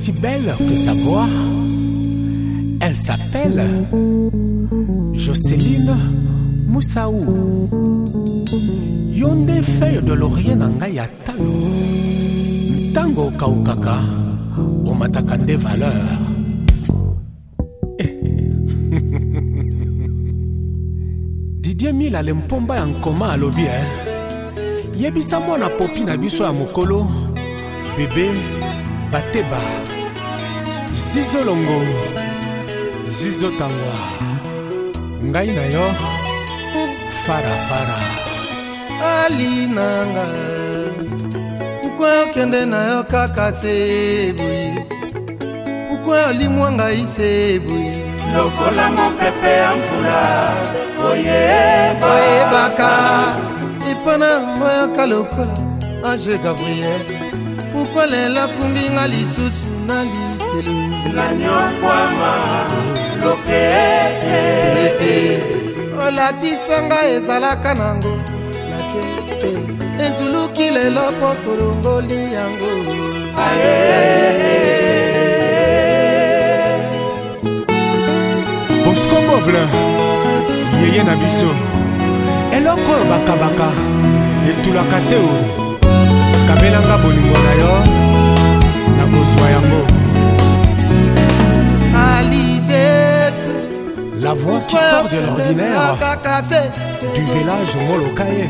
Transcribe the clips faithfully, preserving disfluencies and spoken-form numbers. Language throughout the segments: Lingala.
aussi belle que sa voix. Elle s'appelle Jocelyne Moussaou. Yonde feuille de laurier nanga ya talo. Ntango kaukaka omataka nde valeur. Didier Mila le mpomba ya nkoma alobi eh. Yebisa mwana popi na biso ya mokolo. Bébé Bateba Zizo Longo Zizo Tangwa Ngai na yo Fara Fara Ali nanga Pourquoi okende na yo kaka sebui Pourquoi olimwanga isebu Lokola mon pepe amfula Oye Oye baka Ipana moya kalokola Ange Gabriel Pourquoi les la kumbinga li susu na li telu Nanyo kwama Lopete Olati sanga ezalaka nango Lake Enzuluki lelo potolongoli yango Aye Bosco Moble Yeye na biso Eloko baka baka Etulaka teo Kabelanga bolingo na yo na kozwa yango la voix qui sort de l'ordinaire du village Molokaye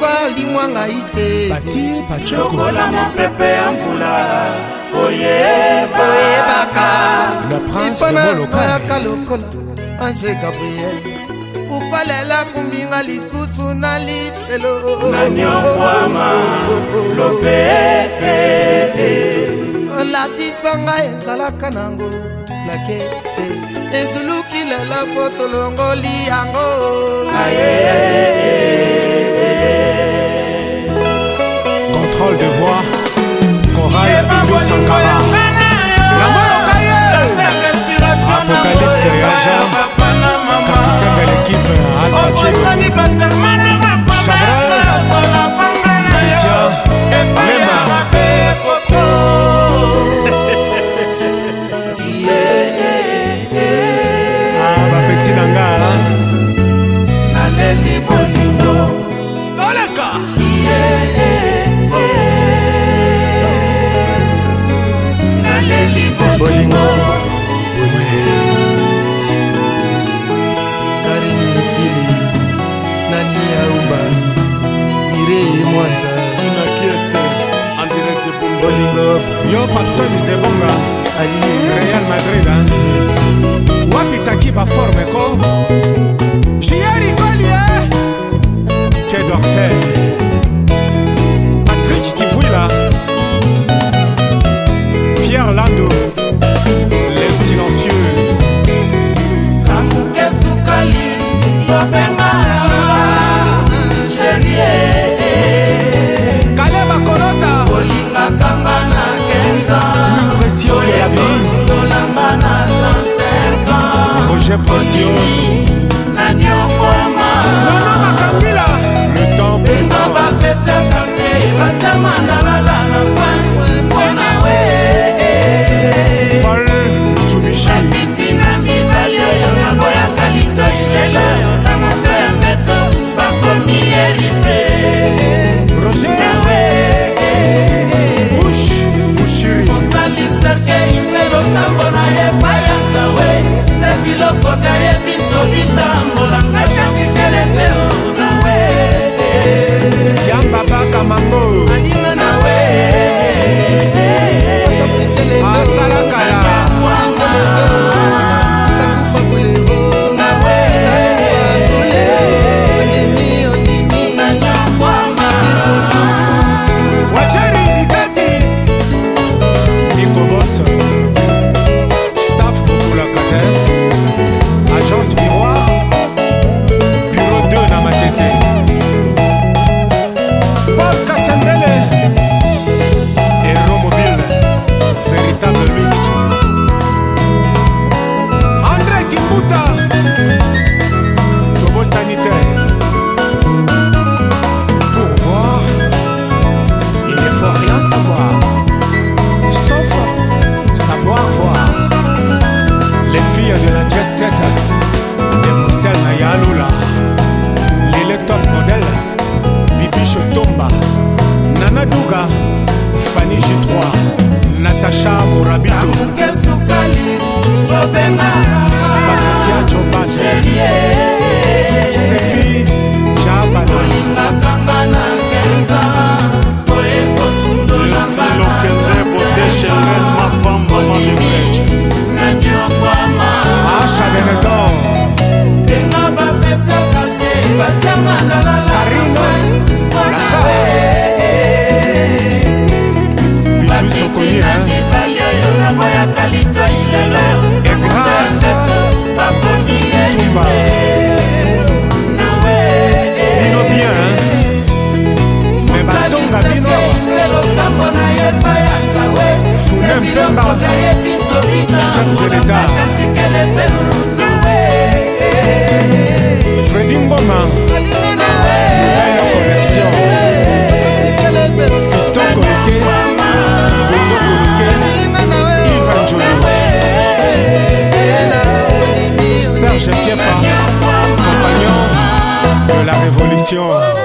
Bati Pachoko Lokola mon pepe amfula Oye baka le prince de Molokaye Ange Gabriel Pourquoi les la kumbinga li susu na li telo Nanyo kwama Lopete Olati sanga ezalaka nango Lake Enzuluki lela potolongoli yango Aye contrôle de voix Corail Indo Sankara la Molokaye Apocalypse et Agent capitaine de l'équipe Al Pacino Chabrel Christian Lema ah ba petit nanga Naleli bolingo Oleka Naleli Bolingo Karim Misili Nani Aumba Mireille Mwanza Tina Kiese en direct de Bombay Bolingo Yo Patson de Sebonga Ali Real Madrid Wapi Takiba forme ko Chieri Golia Quai d'Orsay Patrick Kivouila Pierre Lando Les silencieux Kamuke Sukali Yobenga Chérie Kaleba Kolota Bolinga Kangana Kenza Plus précieux que la vie Tolangana trente-cinq ans Projet précieux Nanyo Kwama Nono Makangila Le temps Pesa Bapete Quartier Batama Nalala Nampang Mwena we Paul Chubishi Fitina Mibalio Yona Boya Kalito Ilelo Yona Moto ya Meto Bakomi Eripe Roger Nawe Bush Bushiri Monsali Serke Impero Sambona Epa Yanzawe Sepilo Koda Ebiso Vitambola Kasha Sikelefeo Nawe Yamba Baka Mango Alinga nawe Asalakala Takufa kulego Nawe Ondimi ondimi Wacheri Nikati Nico Boss Staff Boukoula Kater Agence Miroir Bureau deux Namatete Paul Kassembele Aéromobile Véritable luxe André Kimbuta Tobo sanitaire Pour voir Il ne faut rien savoir Sauf savoir savoir voir. Les filles de la jet set de Bruxelles Nayalula, Lele top modèle, Bibi Chotomba, Nana Douga, Fanny J trois, Natacha Mourabito, Patricia Jobate, Stéphie Jabana, Asha Benetton, Karino, la star, Bijou Sokoni, hein, et grâce Tumba, Bino bien, hein, mais Batonga Bino, Founem Pemba, chef de l'État, Freddy Ngoma, nouvelle conversion, Fiston Koloké, Bozo Koloké, Ivan Jolo, Serge Tiefa, compagnon de la Révolution.